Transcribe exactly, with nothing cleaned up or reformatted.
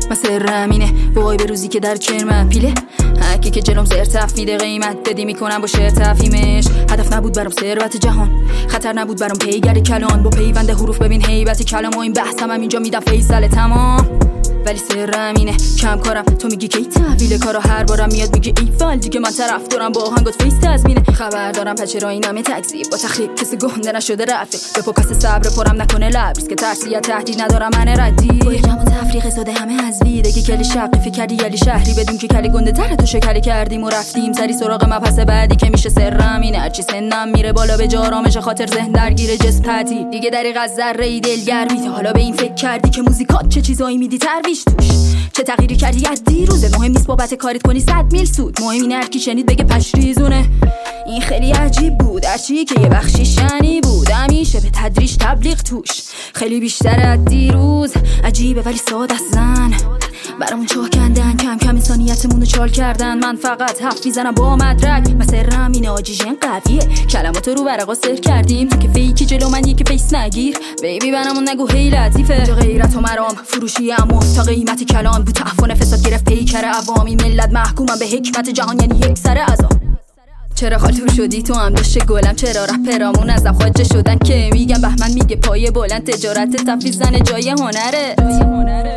مثل رمینه وای به روزی که در کرمم پیله هکی که جلوم زر تف میده قیمت بدی میکنم با شعر تفهیمش. هدف نبود برام ثروت جهان، خطر نبود برام پیگر کلان، با پیوند حروف ببین هیبت کلام و این بحثم هم اینجا میدم فیصله تمام. ولی سرم اینه کم کارم، تو میگی کی تحویل کارا، هر بارم میاد میگی ای فال دیگه من طرف دارم با آهنگات فیس تضمینه. خبر دارم پچرا اینم یه تکذیب با تخریب کسی گنده نشده رفته به پاکست صبر پرم نکنه لب ریسک ترسیت تهدید ندارم من ردی با جمع تفریق زاده همه از ویدگی کلی شب فکر کردی یلی شهری بدون که کلی گنده تر تو شکلی کردیم و رفتیم سری سراغ مبحث بعدی که میشه سرم اینه. هرچی سنم میره بالا به جا آرامش خاطر ذهن درگیر جسم تعطیل دیگه دریغ از ذره دلگرمی. تا حالا به این فکر کردی که موزیکات چه چیزایی میدی ترویج توش، چه تغییری کردی از دیروزه؟ مهم نیست بابت کارت کنی صد میل سود، مهم اینه هر کی شنید بگه پشریزونه. این خیلی عجیب بود هرچی که یه بخشی شنی بود، همیشه به تدریج تبلیغ توش خیلی بیشتر از دیروز. عجیبه ولی ساده زن برامون چاه کندن، کم کم انسانیتمون رو چال کردن. من فقط حرف میزنم با مدرک، مثل رمین آجیژن قویه کلماتو رو ورقا سر کردیم. تو که فیکی جلو من یکی فیس نگیر بیبی برامون نگو هی لطیفه. جا غیرت و مرام فروشی اما تا قیمت کلان بود، تعفن فساد گرفت پیکر عوامی ملت محکومم به حکمت جهان یعنی یک سر عذاب. چرا خالتور شدی تو هم داشته گلم، چرا رپرامون ازم خواجه شدن که میگم بهمن میگه پای بلند تجارت تفریز زن جای هنره.